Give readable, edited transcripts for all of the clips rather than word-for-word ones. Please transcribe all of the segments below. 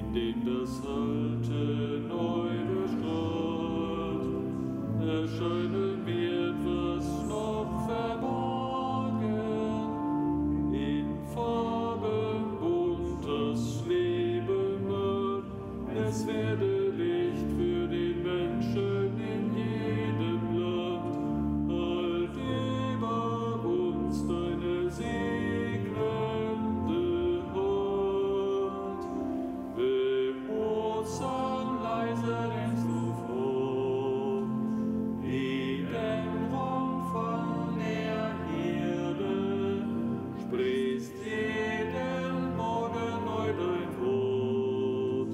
den das Alte neu bestrahlt, erscheinen mir etwas noch verborgen, in Farben bunt das Leben wird, es werde Licht für den Menschen in jedem Land, halt über uns deine segnende Hand. Behutsam leise denkst du fort, die Dämmerung von der Erde, sprichst jeden Morgen neu dein Wort.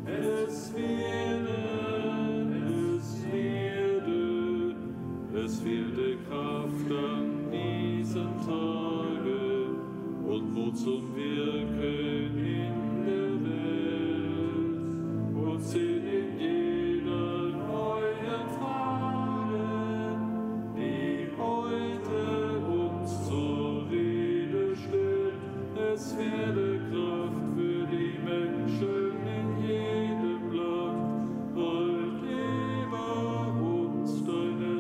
Es werde Kraft an diesem Tage und Mut zum Wirken in der Welt und Sinn in jeder neuen Frage, die heute uns zur Rede stellt. Es werde Kraft für die Menschen in jedem Land, halt über uns deine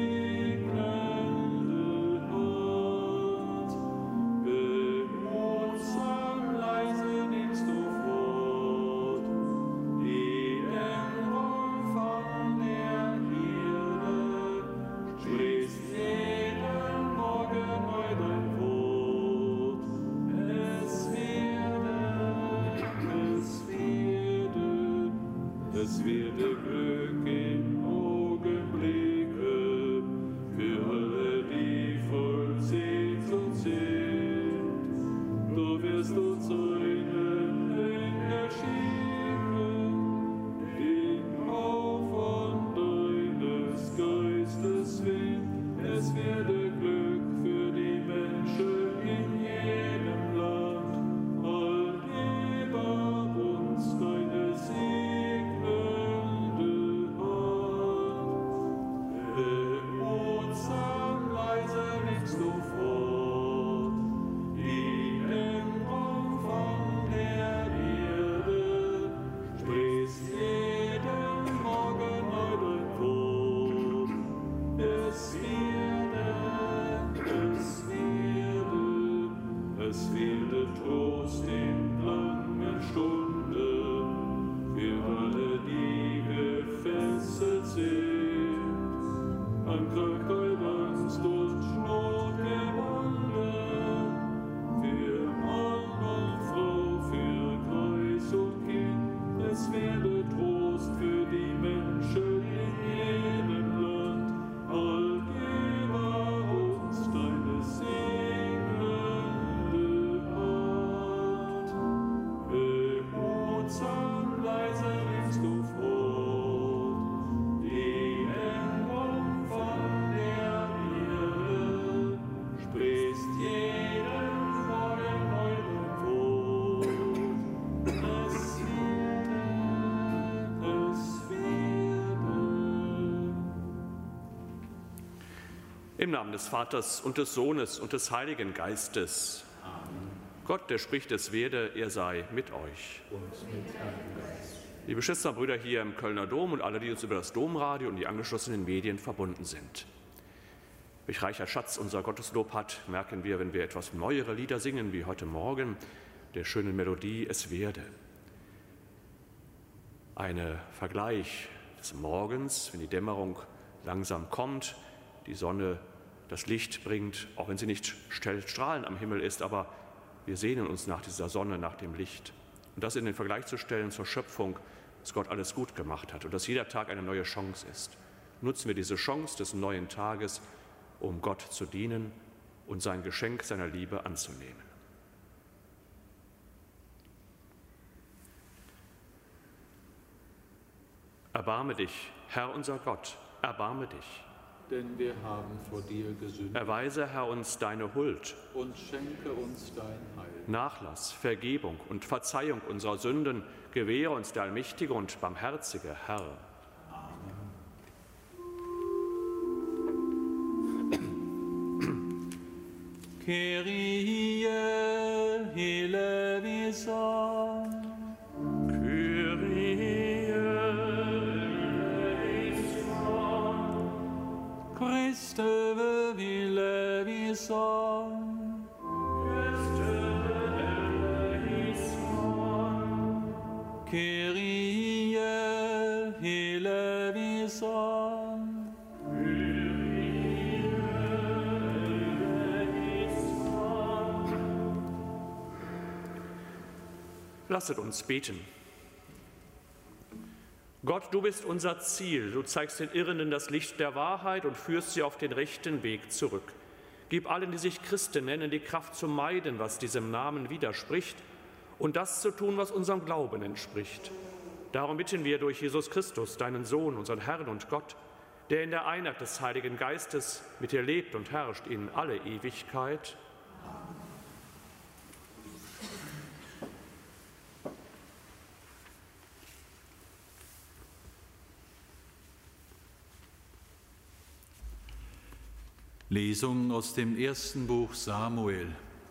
segnende Hand. Behutsam leise nimmst du fort, die Dämmerung von der Erde, sprichst jeden Morgen neu dein Wort. Es werde Glück im Augenblicke für alle, die voll Sehnsucht sind. Du wirst uns einen Engel schicken, den Hauch von deines Geistes Wind. Es werde Glück für die Menschen in jedem Land, halt über uns deine segnende Hand. Behutsam leise nimmst du fort, die Dämmerung von der Erde, sprichst jeden Morgen neu dein Wort. Es werde Trost in langen Stunden für alle, die gefesselt sind, an Krankheit, Angst und Not gebunden, für Mann und Frau, für Kreis und Kind. Es werde Trost für die Menschen in jedem Land, halt über uns deine segnende Hand. Behutsam leise nimmst du fort, die Dämmerung von der Erde, sprichst jeden Morgen neu dein Wort. Im Namen des Vaters und des Sohnes und des Heiligen Geistes. Amen. Gott, der spricht, es werde, er sei mit euch. Und mit deinem Geist. Liebe Schwestern und Brüder hier im Kölner Dom und alle, die uns über das Domradio und die angeschlossenen Medien verbunden sind. Welch reicher Schatz unser Gotteslob hat, merken wir, wenn wir etwas neuere Lieder singen, wie heute Morgen, der schönen Melodie Es werde. Ein Vergleich des Morgens, wenn die Dämmerung langsam kommt, die Sonne das Licht bringt, auch wenn sie nicht strahlend am Himmel ist, aber wir sehnen uns nach dieser Sonne, nach dem Licht. Und das in den Vergleich zu stellen zur Schöpfung, dass Gott alles gut gemacht hat und dass jeder Tag eine neue Chance ist. Nutzen wir diese Chance des neuen Tages, um Gott zu dienen und sein Geschenk seiner Liebe anzunehmen. Erbarme dich, Herr unser Gott, erbarme dich. Denn wir haben vor dir gesündigt. Erweise, Herr, uns deine Huld. Und schenke uns dein Heil. Nachlass, Vergebung und Verzeihung unserer Sünden gewähre uns der allmächtige und barmherzige Herr. Amen. Kyrie eleison. Kyrie Kyrie eleison. Lasset uns beten. Gott, du bist unser Ziel. Du zeigst den Irrenden das Licht der Wahrheit und führst sie auf den rechten Weg zurück. Gib allen, die sich Christen nennen, die Kraft zu meiden, was diesem Namen widerspricht, und das zu tun, was unserem Glauben entspricht. Darum bitten wir durch Jesus Christus, deinen Sohn, unseren Herrn und Gott, der in der Einheit des Heiligen Geistes mit dir lebt und herrscht in alle Ewigkeit. Lesung aus dem ersten Buch Samuel.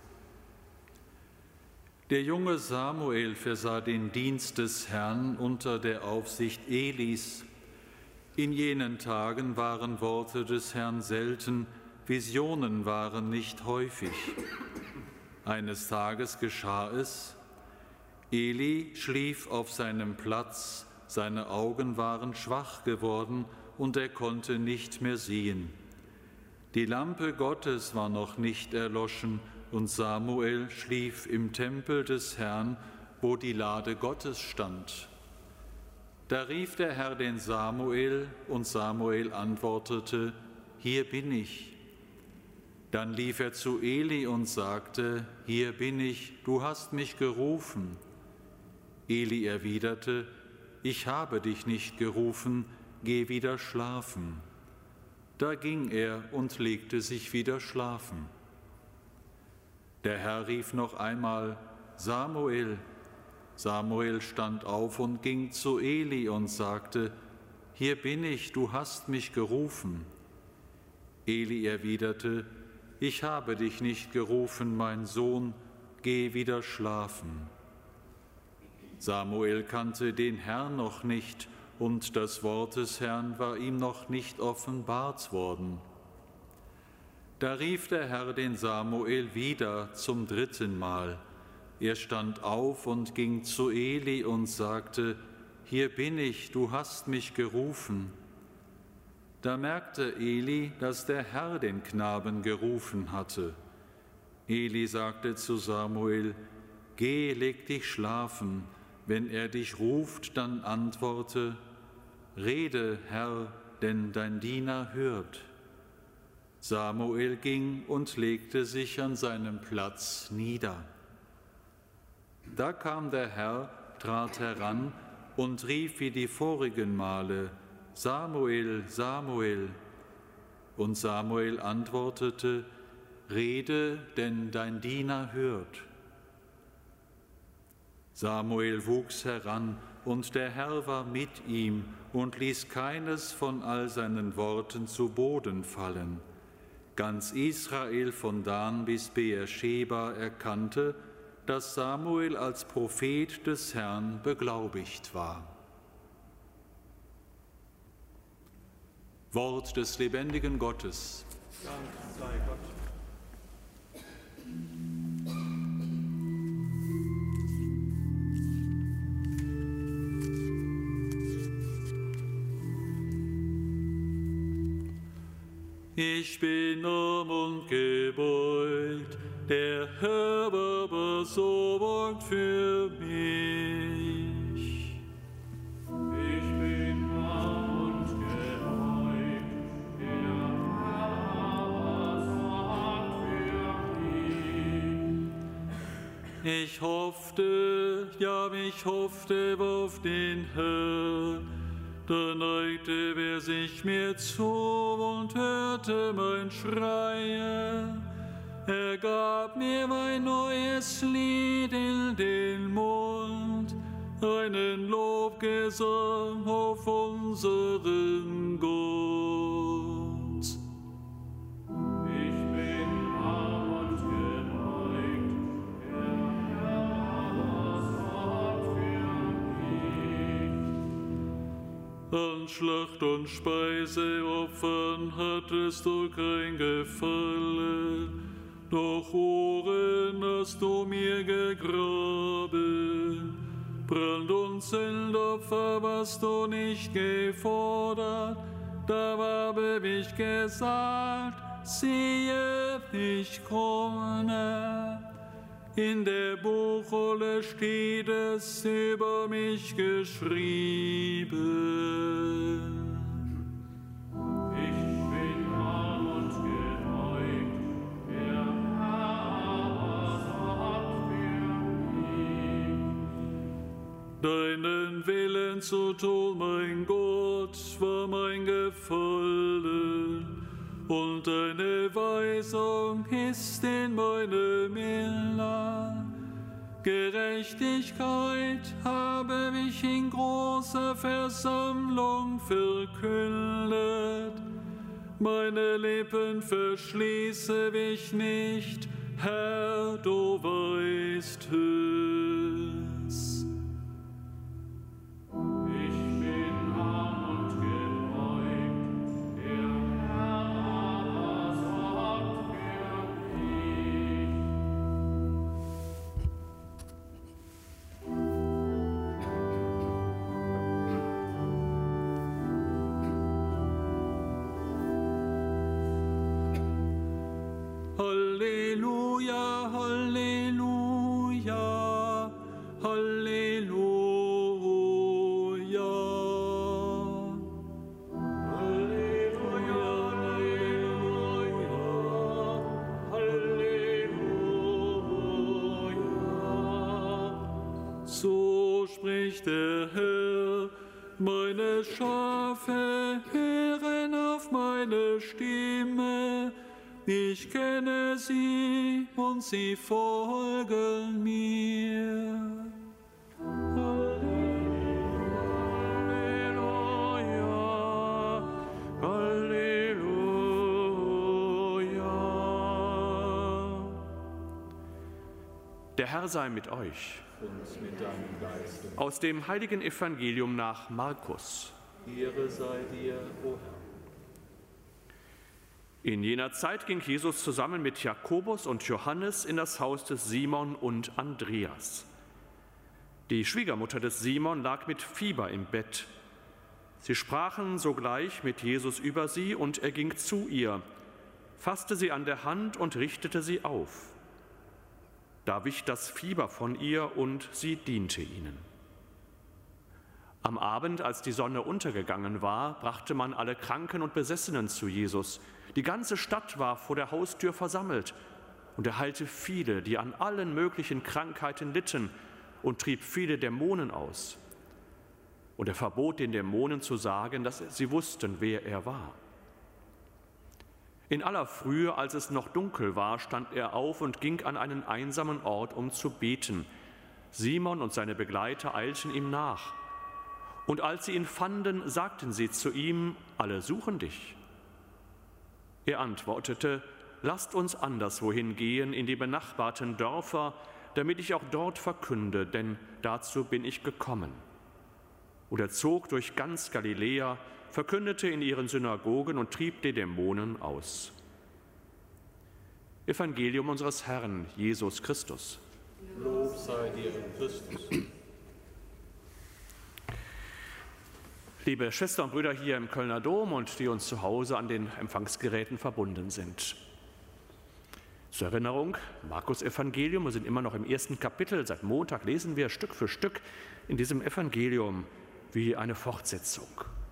Der junge Samuel versah den Dienst des Herrn unter der Aufsicht Elis. In jenen Tagen waren Worte des Herrn selten, Visionen waren nicht häufig. Eines Tages geschah es, Eli schlief auf seinem Platz, seine Augen waren schwach geworden und er konnte nicht mehr sehen. Die Lampe Gottes war noch nicht erloschen und Samuel schlief im Tempel des Herrn, wo die Lade Gottes stand. Da rief der Herr den Samuel und Samuel antwortete: Hier bin ich. Dann lief er zu Eli und sagte: Hier bin ich, du hast mich gerufen. Eli erwiderte: Ich habe dich nicht gerufen, geh wieder schlafen. Da ging er und legte sich wieder schlafen. Der Herr rief noch einmal: Samuel. Samuel stand auf und ging zu Eli und sagte: Hier bin ich, du hast mich gerufen. Eli erwiderte: Ich habe dich nicht gerufen, mein Sohn, geh wieder schlafen. Samuel kannte den Herrn noch nicht, und das Wort des Herrn war ihm noch nicht offenbart worden. Da rief der Herr den Samuel wieder zum dritten Mal. Er stand auf und ging zu Eli und sagte: Hier bin ich, du hast mich gerufen. Da merkte Eli, dass der Herr den Knaben gerufen hatte. Eli sagte zu Samuel: Geh, leg dich schlafen. Wenn er dich ruft, dann antworte: Rede, Herr, denn dein Diener hört. Samuel ging und legte sich an seinem Platz nieder. Da kam der Herr, trat heran und rief wie die vorigen Male: Samuel, Samuel. Und Samuel antwortete: Rede, denn dein Diener hört. Samuel wuchs heran, und der Herr war mit ihm und ließ keines von all seinen Worten zu Boden fallen. Ganz Israel von Dan bis Beersheba erkannte, dass Samuel als Prophet des Herrn beglaubigt war. Wort des lebendigen Gottes. Dank sei Gott. Ich bin arm und gebeugt, der Herr aber sorgt für mich. Ich bin arm und gebeugt, der Herr aber sorgt für mich. Ich hoffte auf den Herrn. Da neigte wer sich mir zu und hörte mein Schreien. Er gab mir mein neues Lied in den Mund, einen Lobgesang auf unseren Gott. Ich bin arm und gebeugt, der Herr aber sorgt für mich. An Schlacht- und Speiseopfern hattest du kein Gefallen, doch Ohren hast du mir gegraben. Brand- und Sündopfer, was du nicht gefordert, da habe ich gesagt, siehe, ich komme. In der Buchrolle steht es über mich geschrieben. Deinen Willen zu tun, mein Gott, war mein Gefallen, und deine Weisung ist in meinem Miller. Gerechtigkeit habe ich in großer Versammlung verkündet. Meine Lippen verschließe ich nicht, Herr, du weißt es. Halleluja, Halleluja, Halleluja. Halleluja, Halleluja, Halleluja. So spricht der Herr, meine Schafe hören auf meine Stimme. Ich kenne sie und sie folgen mir. Halleluja, Halleluja. Der Herr sei mit euch. Und mit deinem Geiste. Aus dem heiligen Evangelium nach Markus. Ehre sei dir, o Herr. In jener Zeit ging Jesus zusammen mit Jakobus und Johannes in das Haus des Simon und Andreas. Die Schwiegermutter des Simon lag mit Fieber im Bett. Sie sprachen sogleich mit Jesus über sie, und er ging zu ihr, fasste sie an der Hand und richtete sie auf. Da wich das Fieber von ihr, und sie diente ihnen. Am Abend, als die Sonne untergegangen war, brachte man alle Kranken und Besessenen zu Jesus. Die ganze Stadt war vor der Haustür versammelt, und er heilte viele, die an allen möglichen Krankheiten litten, und trieb viele Dämonen aus. Und er verbot den Dämonen zu sagen, dass sie wussten, wer er war. In aller Frühe, als es noch dunkel war, stand er auf und ging an einen einsamen Ort, um zu beten. Simon und seine Begleiter eilten ihm nach. Und als sie ihn fanden, sagten sie zu ihm, alle suchen dich. Er antwortete, lasst uns anderswohin gehen, in die benachbarten Dörfer, damit ich auch dort verkünde, denn dazu bin ich gekommen. Und er zog durch ganz Galiläa, verkündete in ihren Synagogen und trieb die Dämonen aus. Evangelium unseres Herrn Jesus Christus. Lob sei dir, Christus. Liebe Schwestern und Brüder hier im Kölner Dom und die uns zu Hause an den Empfangsgeräten verbunden sind. Zur Erinnerung, Markus Evangelium, wir sind immer noch im ersten Kapitel. Seit Montag lesen wir Stück für Stück in diesem Evangelium wie eine Fortsetzung.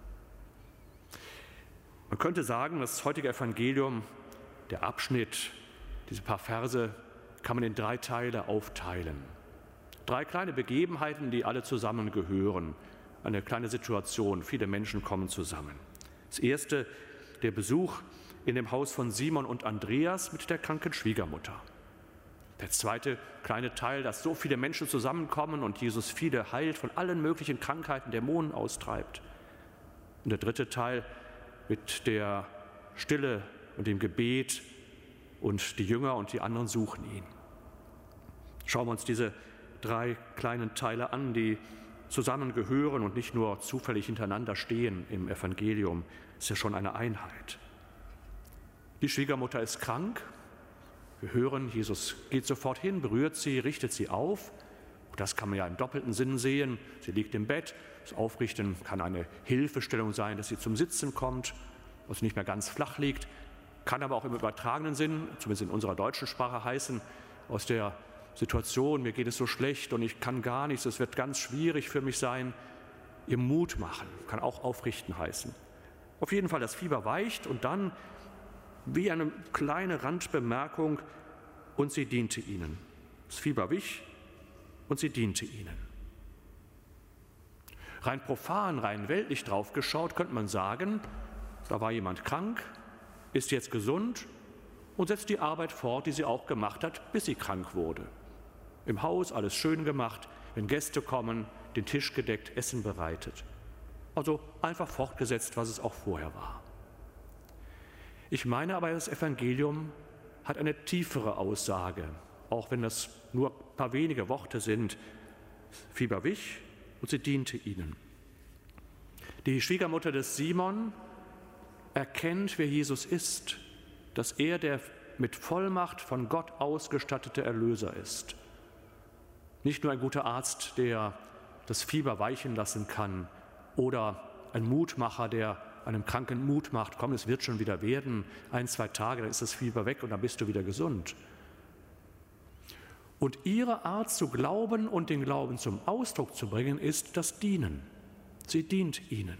Man könnte sagen, das heutige Evangelium, der Abschnitt, diese paar Verse, kann man in 3 Teile aufteilen. 3 kleine Begebenheiten, die alle zusammengehören. Eine kleine Situation, viele Menschen kommen zusammen. Das erste, der Besuch in dem Haus von Simon und Andreas mit der kranken Schwiegermutter. Der zweite kleine Teil, dass so viele Menschen zusammenkommen und Jesus viele heilt, von allen möglichen Krankheiten, Dämonen austreibt. Und der dritte Teil mit der Stille und dem Gebet, und die Jünger und die anderen suchen ihn. Schauen wir uns diese 3 kleinen Teile an, die zusammengehören und nicht nur zufällig hintereinander stehen im Evangelium. Das ist ja schon eine Einheit. Die Schwiegermutter ist krank. Wir hören, Jesus geht sofort hin, berührt sie, richtet sie auf. Das kann man ja im doppelten Sinn sehen. Sie liegt im Bett. Das Aufrichten kann eine Hilfestellung sein, dass sie zum Sitzen kommt, dass sie nicht mehr ganz flach liegt. Kann aber auch im übertragenen Sinn, zumindest in unserer deutschen Sprache heißen, aus der Situation, mir geht es so schlecht und ich kann gar nichts, es wird ganz schwierig für mich sein, ihr Mut machen. Kann auch aufrichten heißen. Auf jeden Fall, das Fieber weicht und dann, wie eine kleine Randbemerkung, und sie diente ihnen. Das Fieber wich und sie diente ihnen. Rein profan, rein weltlich drauf geschaut, könnte man sagen, da war jemand krank, ist jetzt gesund und setzt die Arbeit fort, die sie auch gemacht hat, bis sie krank wurde. Im Haus alles schön gemacht, wenn Gäste kommen, den Tisch gedeckt, Essen bereitet. Also einfach fortgesetzt, was es auch vorher war. Ich meine aber, das Evangelium hat eine tiefere Aussage, auch wenn das nur ein paar wenige Worte sind. Fieber wich und sie diente ihnen. Die Schwiegermutter des Simon erkennt, wer Jesus ist, dass er der mit Vollmacht von Gott ausgestattete Erlöser ist. Nicht nur ein guter Arzt, der das Fieber weichen lassen kann, oder ein Mutmacher, der einem Kranken Mut macht, komm, es wird schon wieder werden, 1, 2 Tage, dann ist das Fieber weg und dann bist du wieder gesund. Und ihre Art zu glauben und den Glauben zum Ausdruck zu bringen, ist das Dienen. Sie dient ihnen.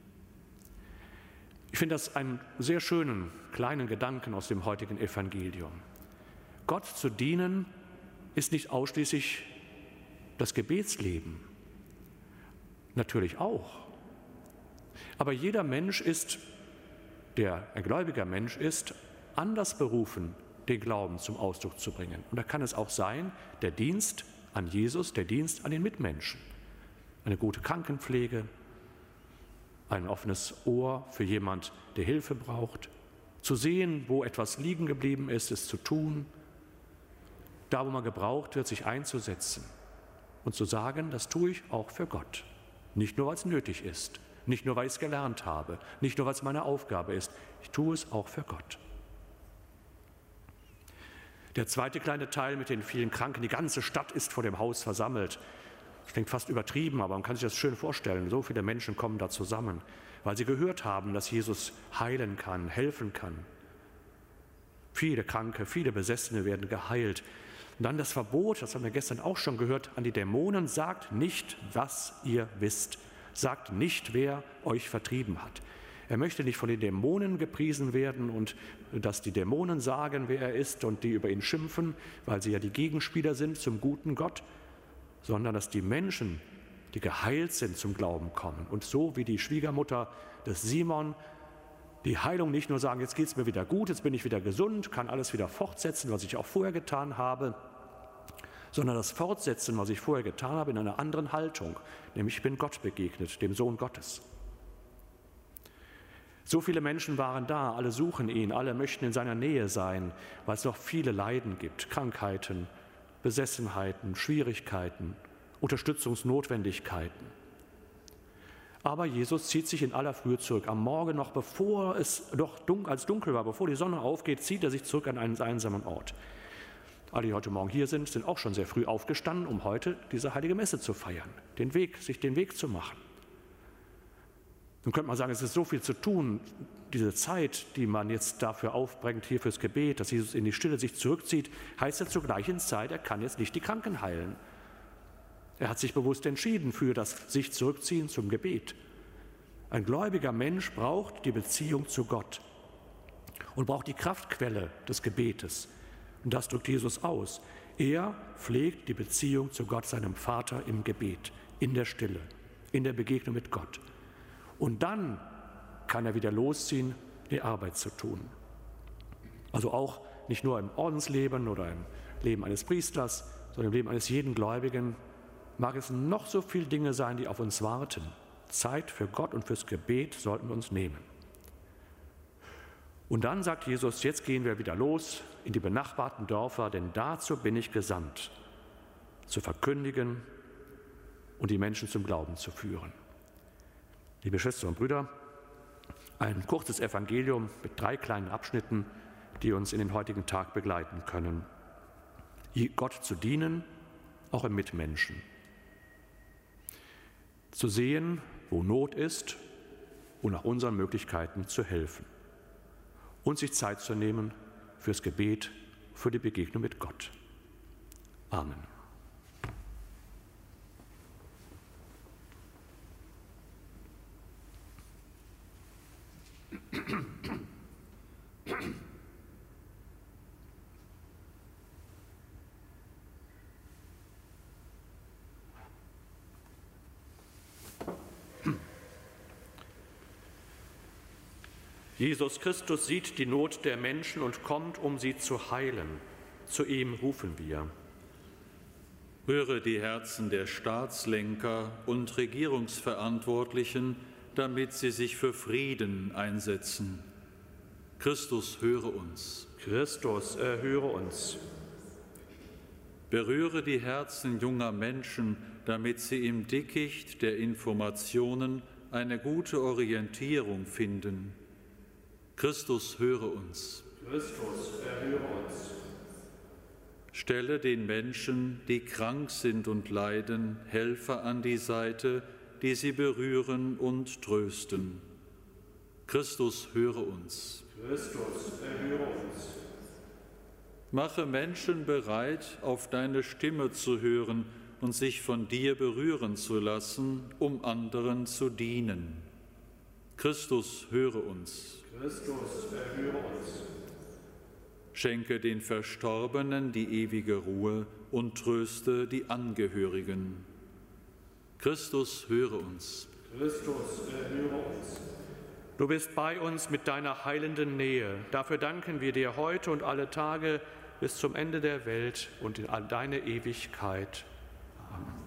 Ich finde das einen sehr schönen, kleinen Gedanken aus dem heutigen Evangelium. Gott zu dienen ist nicht ausschließlich das Gebetsleben. Natürlich auch. Aber jeder Mensch ist, der ein gläubiger Mensch ist, anders berufen, den Glauben zum Ausdruck zu bringen. Und da kann es auch sein, der Dienst an Jesus, der Dienst an den Mitmenschen. Eine gute Krankenpflege, ein offenes Ohr für jemand, der Hilfe braucht, zu sehen, wo etwas liegen geblieben ist, es zu tun, da, wo man gebraucht wird, sich einzusetzen und zu sagen, das tue ich auch für Gott. Nicht nur, weil es nötig ist, nicht nur, weil ich es gelernt habe, nicht nur, weil es meine Aufgabe ist, ich tue es auch für Gott. Der zweite kleine Teil mit den vielen Kranken, die ganze Stadt ist vor dem Haus versammelt. Das klingt fast übertrieben, aber man kann sich das schön vorstellen. So viele Menschen kommen da zusammen, weil sie gehört haben, dass Jesus heilen kann, helfen kann. Viele Kranke, viele Besessene werden geheilt. Und dann das Verbot, das haben wir gestern auch schon gehört, an die Dämonen: sagt nicht, was ihr wisst. Sagt nicht, wer euch vertrieben hat. Er möchte nicht von den Dämonen gepriesen werden und dass die Dämonen sagen, wer er ist und die über ihn schimpfen, weil sie ja die Gegenspieler sind zum guten Gott, sondern dass die Menschen, die geheilt sind, zum Glauben kommen. Und so wie die Schwiegermutter des Simon die Heilung nicht nur sagen, jetzt geht es mir wieder gut, jetzt bin ich wieder gesund, kann alles wieder fortsetzen, was ich auch vorher getan habe, sondern das Fortsetzen, was ich vorher getan habe, in einer anderen Haltung, nämlich ich bin Gott begegnet, dem Sohn Gottes. So viele Menschen waren da, alle suchen ihn, alle möchten in seiner Nähe sein, weil es noch viele Leiden gibt, Krankheiten, Besessenheiten, Schwierigkeiten, Unterstützungsnotwendigkeiten. Aber Jesus zieht sich in aller Frühe zurück. Am Morgen noch, bevor es noch als dunkel war, bevor die Sonne aufgeht, zieht er sich zurück an einen einsamen Ort. Alle, die heute Morgen hier sind auch schon sehr früh aufgestanden, um heute diese heilige Messe zu feiern, sich den Weg zu machen. Nun könnte man sagen, es ist so viel zu tun, diese Zeit, die man jetzt dafür aufbringt, hier fürs Gebet, dass Jesus in die Stille sich zurückzieht, heißt ja zur gleichen Zeit, er kann jetzt nicht die Kranken heilen. Er hat sich bewusst entschieden für das sich zurückziehen zum Gebet. Ein gläubiger Mensch braucht die Beziehung zu Gott und braucht die Kraftquelle des Gebetes. Und das drückt Jesus aus. Er pflegt die Beziehung zu Gott, seinem Vater, im Gebet, in der Stille, in der Begegnung mit Gott. Und dann kann er wieder losziehen, die Arbeit zu tun. Also auch nicht nur im Ordensleben oder im Leben eines Priesters, sondern im Leben eines jeden Gläubigen mag es noch so viele Dinge sein, die auf uns warten. Zeit für Gott und fürs Gebet sollten wir uns nehmen. Und dann sagt Jesus, jetzt gehen wir wieder los in die benachbarten Dörfer, denn dazu bin ich gesandt, zu verkündigen und die Menschen zum Glauben zu führen. Liebe Schwestern und Brüder, ein kurzes Evangelium mit 3 kleinen Abschnitten, die uns in den heutigen Tag begleiten können. Gott zu dienen, auch im Mitmenschen. Zu sehen, wo Not ist und nach unseren Möglichkeiten zu helfen. Und sich Zeit zu nehmen fürs Gebet, für die Begegnung mit Gott. Amen. Jesus Christus sieht die Not der Menschen und kommt, um sie zu heilen. Zu ihm rufen wir. Rühre die Herzen der Staatslenker und Regierungsverantwortlichen, damit sie sich für Frieden einsetzen. Christus, höre uns. Christus, erhöre uns. Berühre die Herzen junger Menschen, damit sie im Dickicht der Informationen eine gute Orientierung finden. Christus, höre uns. Christus, erhöre uns. Stelle den Menschen, die krank sind und leiden, Helfer an die Seite, die sie berühren und trösten. Christus, höre uns. Christus, erhöre uns. Mache Menschen bereit, auf deine Stimme zu hören und sich von dir berühren zu lassen, um anderen zu dienen. Christus, höre uns. Christus, erhöre uns. Schenke den Verstorbenen die ewige Ruhe und tröste die Angehörigen. Christus, höre uns. Christus, erhöre uns. Du bist bei uns mit deiner heilenden Nähe. Dafür danken wir dir heute und alle Tage bis zum Ende der Welt und in all deine Ewigkeit. Amen.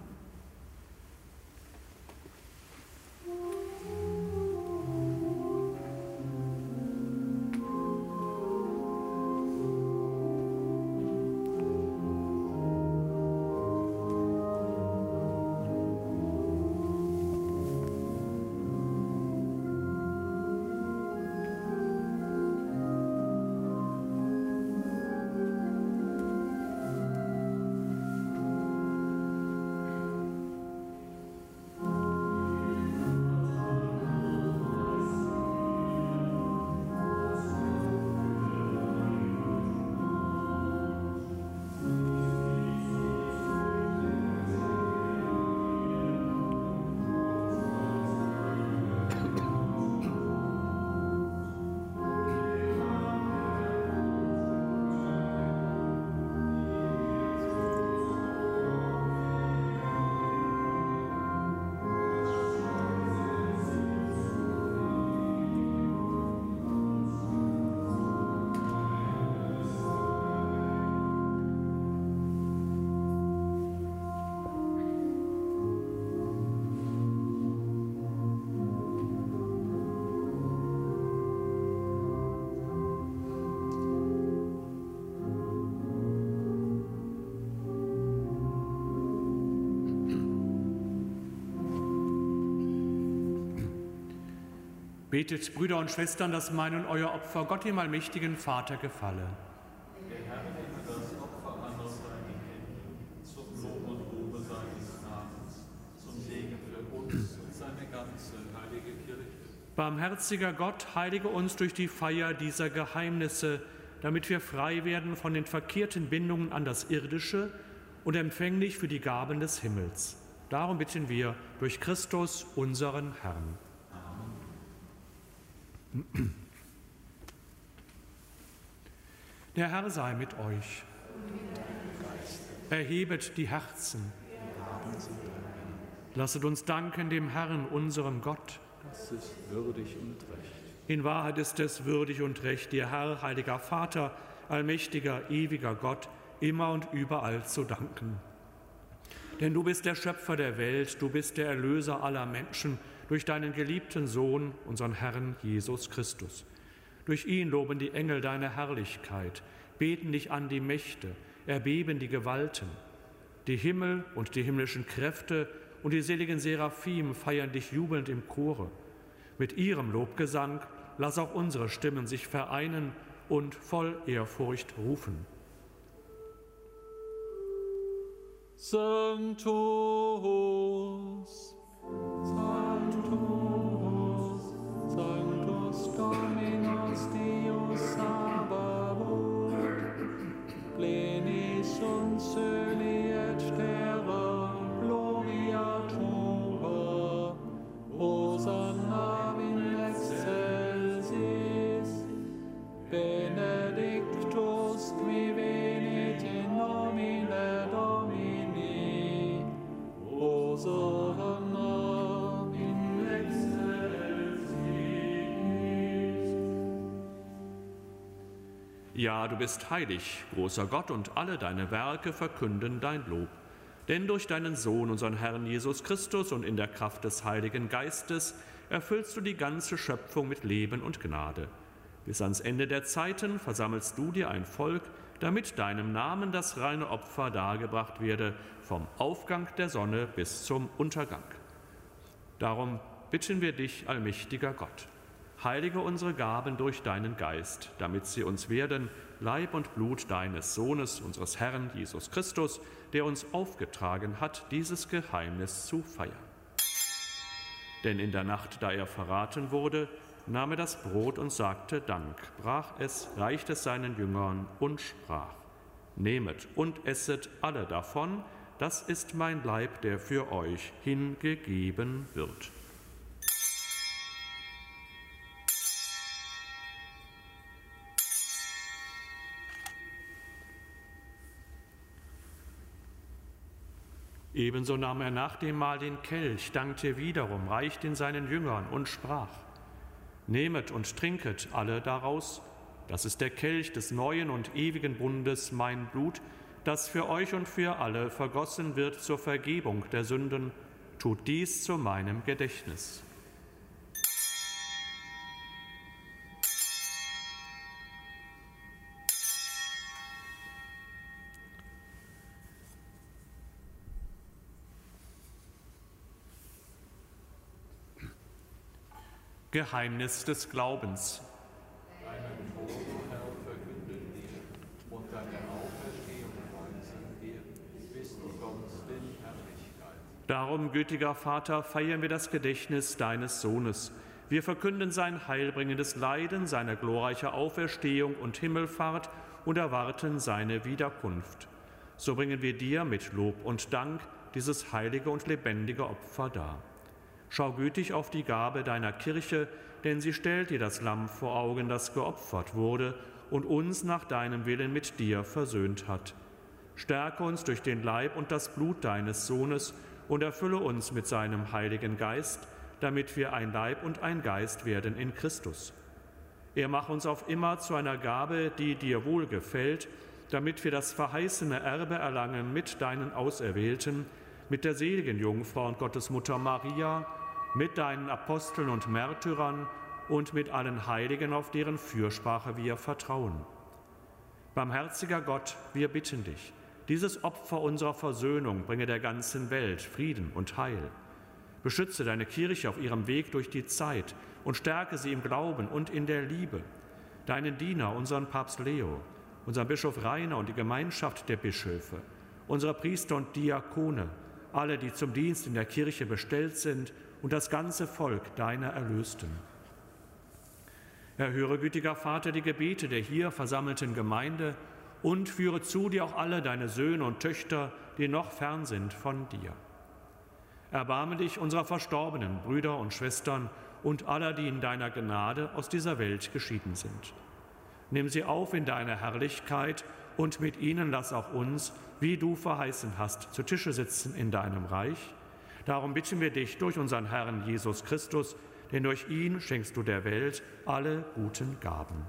Betet, Brüder und Schwestern, dass mein und euer Opfer Gott, dem allmächtigen Vater, gefalle. Der Herr nehme das Opfer an aus deinen Händen, zum Lob und Ruhe seines Namens, zum Segen für uns und seine ganze heilige Kirche. Barmherziger Gott, heilige uns durch die Feier dieser Geheimnisse, damit wir frei werden von den verkehrten Bindungen an das Irdische und empfänglich für die Gaben des Himmels. Darum bitten wir durch Christus, unseren Herrn. Der Herr sei mit euch. Erhebet die Herzen. Lasset uns danken dem Herrn, unserem Gott. Das ist würdig und recht. In Wahrheit ist es würdig und recht, dir, Herr, heiliger Vater, allmächtiger, ewiger Gott, immer und überall zu danken. Denn du bist der Schöpfer der Welt, du bist der Erlöser aller Menschen durch deinen geliebten Sohn, unseren Herrn Jesus Christus. Durch ihn loben die Engel deine Herrlichkeit, beten dich an die Mächte, erbeben die Gewalten. Die Himmel und die himmlischen Kräfte und die seligen Seraphim feiern dich jubelnd im Chore. Mit ihrem Lobgesang lass auch unsere Stimmen sich vereinen und voll Ehrfurcht rufen. Sanctus, Sanctus, Sanctus Dominus Deus Sabaoth, plenis sunt coeli et terra gloria tua, Hosanna in excelsis, benedictus qui venit in nomine Domini, Hosanna in excelsis. Ja, du bist heilig, großer Gott, und alle deine Werke verkünden dein Lob. Denn durch deinen Sohn, unseren Herrn Jesus Christus, und in der Kraft des Heiligen Geistes erfüllst du die ganze Schöpfung mit Leben und Gnade. Bis ans Ende der Zeiten versammelst du dir ein Volk, damit deinem Namen das reine Opfer dargebracht werde, vom Aufgang der Sonne bis zum Untergang. Darum bitten wir dich, allmächtiger Gott, heilige unsere Gaben durch deinen Geist, damit sie uns werden, Leib und Blut deines Sohnes, unseres Herrn Jesus Christus, der uns aufgetragen hat, dieses Geheimnis zu feiern. Denn in der Nacht, da er verraten wurde, nahm er das Brot und sagte Dank, brach es, reichte es seinen Jüngern und sprach: Nehmet und esset alle davon, das ist mein Leib, der für euch hingegeben wird. Ebenso nahm er nach dem Mahl den Kelch, dankte wiederum, reichte ihn seinen Jüngern und sprach: Nehmet und trinket alle daraus, das ist der Kelch des neuen und ewigen Bundes, mein Blut, das für euch und für alle vergossen wird zur Vergebung der Sünden. Tut dies zu meinem Gedächtnis. Geheimnis des Glaubens. Deinen Tod, Herr, verkünden wir, und deine Auferstehung preisen wir, bis du kommst in Herrlichkeit. Darum, gütiger Vater, feiern wir das Gedächtnis deines Sohnes. Wir verkünden sein heilbringendes Leiden, seine glorreiche Auferstehung und Himmelfahrt und erwarten seine Wiederkunft. So bringen wir dir mit Lob und Dank dieses heilige und lebendige Opfer dar. Schau gütig auf die Gabe deiner Kirche, denn sie stellt dir das Lamm vor Augen, das geopfert wurde und uns nach deinem Willen mit dir versöhnt hat. Stärke uns durch den Leib und das Blut deines Sohnes und erfülle uns mit seinem Heiligen Geist, damit wir ein Leib und ein Geist werden in Christus. Er mache uns auf immer zu einer Gabe, die dir wohlgefällt, damit wir das verheißene Erbe erlangen mit deinen Auserwählten, mit der seligen Jungfrau und Gottesmutter Maria, mit deinen Aposteln und Märtyrern und mit allen Heiligen, auf deren Fürsprache wir vertrauen. Barmherziger Gott, wir bitten dich, dieses Opfer unserer Versöhnung bringe der ganzen Welt Frieden und Heil. Beschütze deine Kirche auf ihrem Weg durch die Zeit und stärke sie im Glauben und in der Liebe. Deinen Diener, unseren Papst Leo, unseren Bischof Rainer und die Gemeinschaft der Bischöfe, unsere Priester und Diakone, alle, die zum Dienst in der Kirche bestellt sind, und das ganze Volk deiner Erlösten. Erhöre, gütiger Vater, die Gebete der hier versammelten Gemeinde und führe zu dir auch alle deine Söhne und Töchter, die noch fern sind von dir. Erbarme dich unserer verstorbenen Brüder und Schwestern und aller, die in deiner Gnade aus dieser Welt geschieden sind. Nimm sie auf in deine Herrlichkeit und mit ihnen lass auch uns, wie du verheißen hast, zu Tische sitzen in deinem Reich. Darum bitten wir dich durch unseren Herrn Jesus Christus, denn durch ihn schenkst du der Welt alle guten Gaben.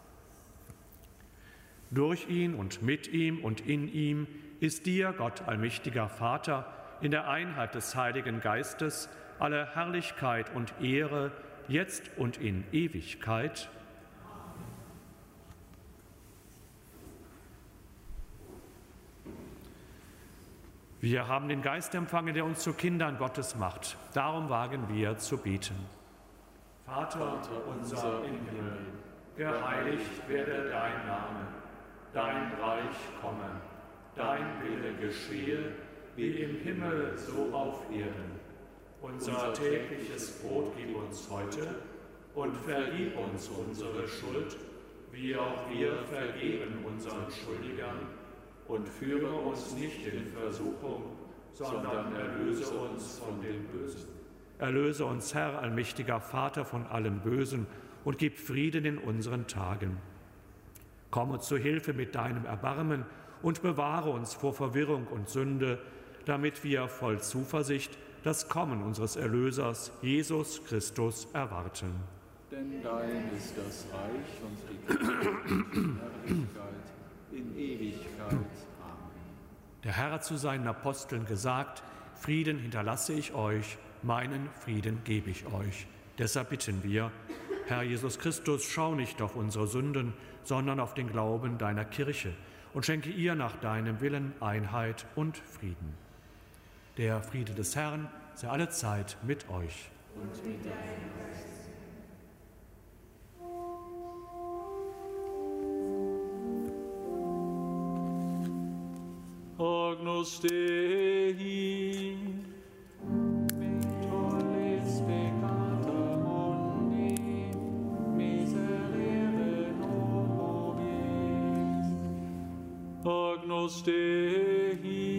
Durch ihn und mit ihm und in ihm ist dir, Gott allmächtiger Vater, in der Einheit des Heiligen Geistes alle Herrlichkeit und Ehre, jetzt und in Ewigkeit. Wir haben den Geist empfangen, der uns zu Kindern Gottes macht. Darum wagen wir zu beten. Vater unser im Himmel, geheiligt werde dein Name. Dein Reich komme, dein Wille geschehe, wie im Himmel, so auf Erden. Unser tägliches Brot gib uns heute und vergib uns unsere Schuld, wie auch wir vergeben unseren Schuldigern. Und führe uns nicht in Versuchung, sondern erlöse uns von dem Bösen. Erlöse uns, Herr, allmächtiger Vater, von allem Bösen und gib Frieden in unseren Tagen. Komm uns zu Hilfe mit deinem Erbarmen und bewahre uns vor Verwirrung und Sünde, damit wir voll Zuversicht das Kommen unseres Erlösers, Jesus Christus, erwarten. Denn dein ist das Reich und die Kraft und die Herrlichkeit in Ewigkeit. Amen. Der Herr hat zu seinen Aposteln gesagt: Frieden hinterlasse ich euch, meinen Frieden gebe ich euch. Deshalb bitten wir, Herr Jesus Christus, schau nicht auf unsere Sünden, sondern auf den Glauben deiner Kirche und schenke ihr nach deinem Willen Einheit und Frieden. Der Friede des Herrn sei allezeit mit euch. Und mit deinem Geist. Agnus Dei, Victoris peccata mundi, miserere nobis. Agnus Dei,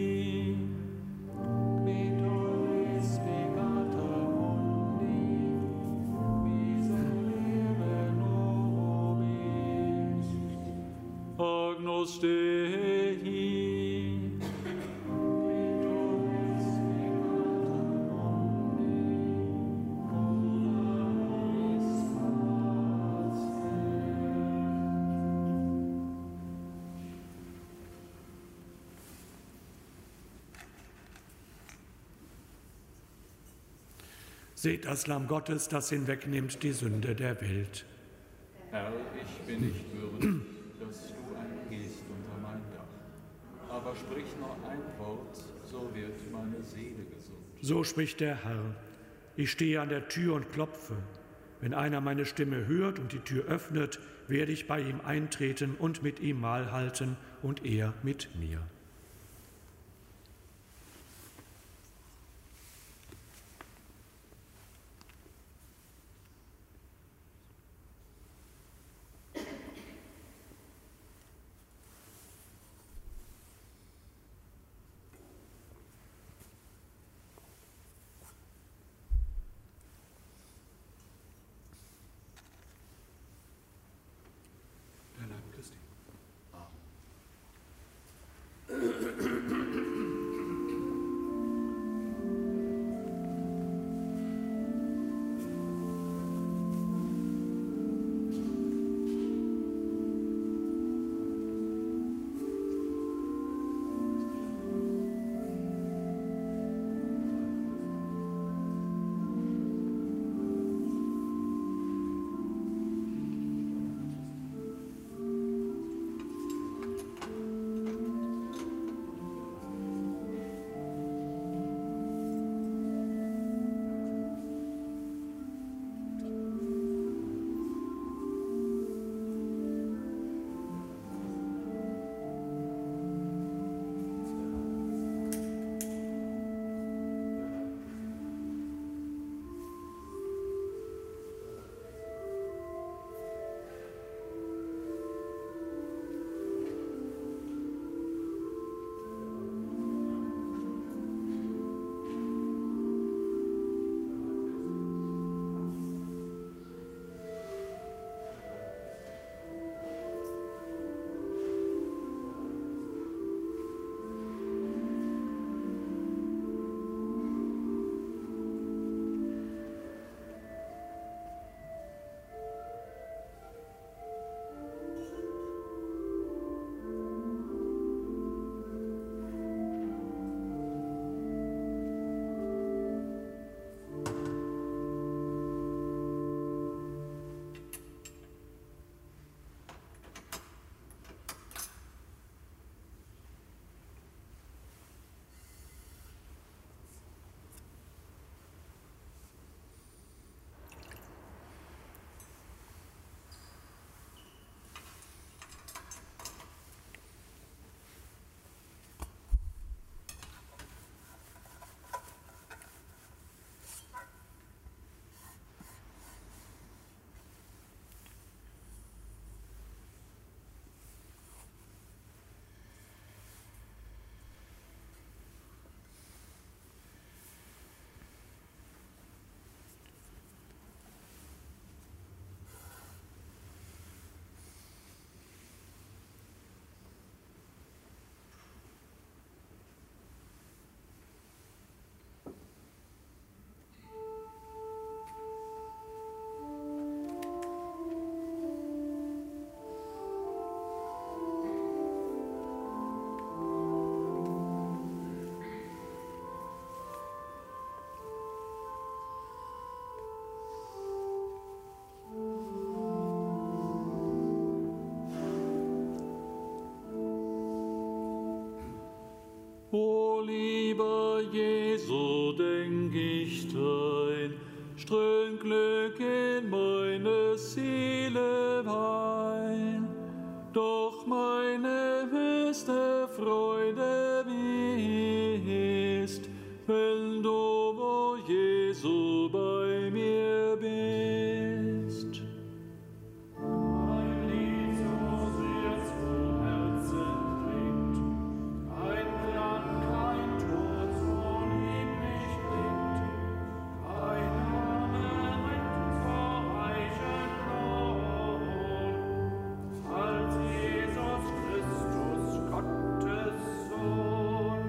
Victoris peccata mundi, miserere nobis. Agnus Dei, Seht das Lamm Gottes, das hinwegnimmt die Sünde der Welt. Herr, ich bin nicht würdig, dass du eingehst unter mein Dach. Aber sprich nur ein Wort, so wird meine Seele gesund. So spricht der Herr: Ich stehe an der Tür und klopfe. Wenn einer meine Stimme hört und die Tür öffnet, werde ich bei ihm eintreten und mit ihm Mahl halten und er mit mir. strömt Glück in meine Seele ein, doch meine höchste Freude ist, wenn du, o Jesu, bei mir bist. Ein Lied so sehr zu Herzen dringt, kein Klang, kein Tod so lieblich klingt, kein Name bringt so reichen Lohn, als Jesus Christus, Gottes Sohn.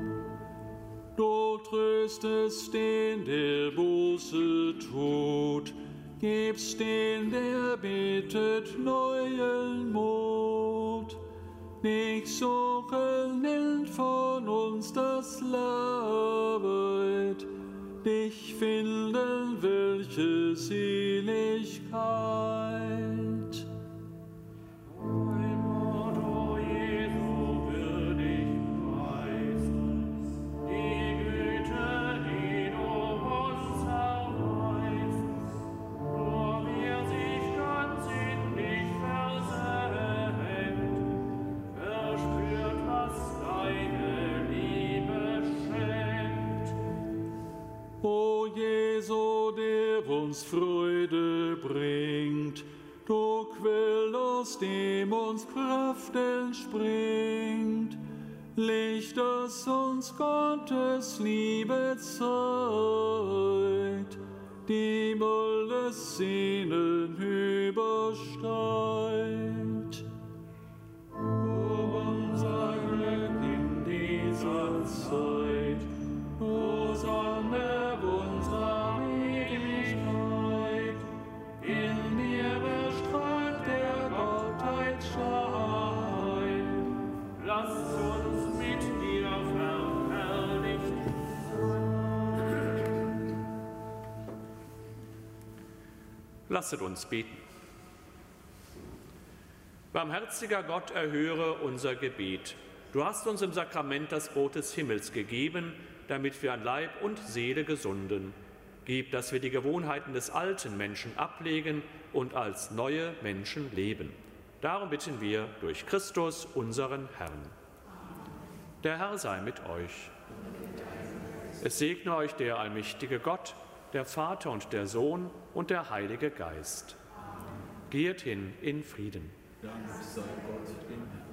Du tröstest den, der Buße tut, gibst den, der bittet, neuen Mut. Nicht suchen nimmt von uns das Leid, dich finden welche Seligkeit. Dein Wort, o Jesu, würdig preisen, die Güte, die du uns erweist. Nur wer sich ganz in dich versenkt, verspürt, was deine Liebe schenkt. O Jesu, der uns Freude bringt, du Quell, aus dem uns Kraft entspringt, Licht, das uns Gottes Liebe zeigt, die alles Sehnen übersteigt. O unser Glück in dieser Zeit, o Sonne unserer Ewigkeit, in dir bestrahlt der Gottheit Schein. Lass uns mit dir verherrlicht Lasset uns beten. Barmherziger Gott, erhöre unser Gebet. Du hast uns im Sakrament das Brot des Himmels gegeben, damit wir an Leib und Seele gesunden. Gib, dass wir die Gewohnheiten des alten Menschen ablegen und als neue Menschen leben. Darum bitten wir durch Christus, unseren Herrn. Der Herr sei mit euch. Es segne euch der allmächtige Gott, der Vater und der Sohn und der Heilige Geist. Geht hin in Frieden. Dank sei Gott im Herrn.